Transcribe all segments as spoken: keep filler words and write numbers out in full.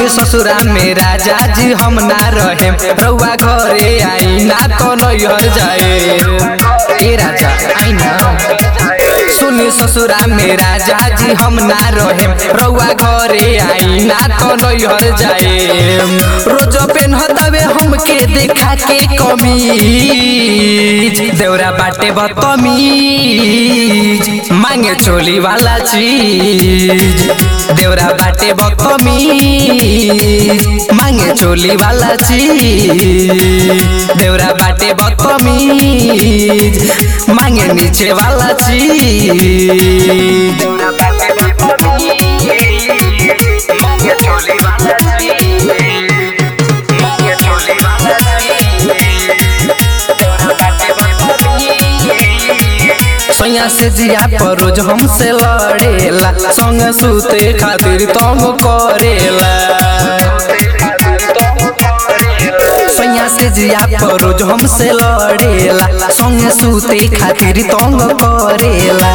ससुरा में राजा जी हम ना रहे रउआ घरे आई ना तो नैहर जाए ए राजा आई ना सुनी ससुरा में राजा जी हम ना रहे रउआ घरे आई ना तो नैहर जाए रोज पेन्हतावे हमके देखा के कमीज देवरा बाटे बदतमीज मांगे चोली वाला चीज देवरा बाटे बदतमीज मांगे चोली वाला चीज देवरा बाटे बदतमीज मांगे नीचे वाला चीज देवरा बाटे बदतमीज मांगे चोली वाला चीज मांगे चोली वाला चीज देवरा बाटे बदतमीज सोया से जिया पर रोज हमसे लड़ेला संग सुते खातिर तंग करेला सोया से जिया पर रोज हमसे लड़ेला संग सुते खातिर तंग करेला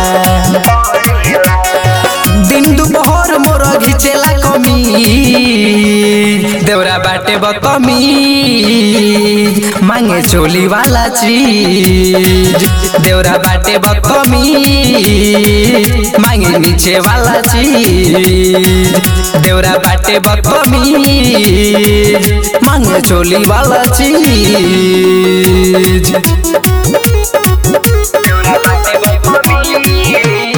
दिन दोपहर मोर घिचेला कमी देवरा बाटे बदतमीज मांगे चोली वाला चीज देवरा बाटे बदतमीज मांगे नीचे वाला चीज देवरा बाटे बदतमीज मांगे चोली वाला चीज देवरा बाटे बदतमीज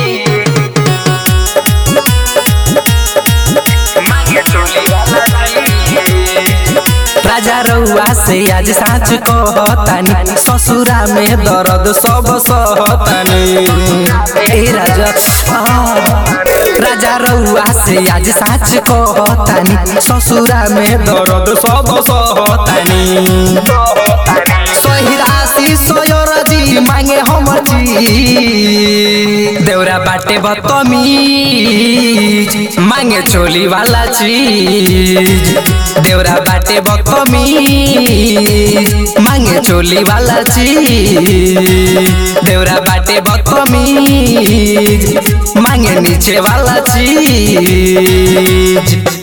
राजा रउआ से आज साँच कहतानी ससुरा में दर्द सब सहतानी ए राजा राजा रउआ से आज साँच कहतानी ससुरा में दर्द सब सहतानी सहिरासी सयरजी मांगे हमर जी देवरा बाटे बदतमीज मांगे चोली वाला चीज देवरा बाटे बदतमीज मांगे चोली वाला चीज देवरा बाटे बदतमीज मांगे नीचे वाला चीज।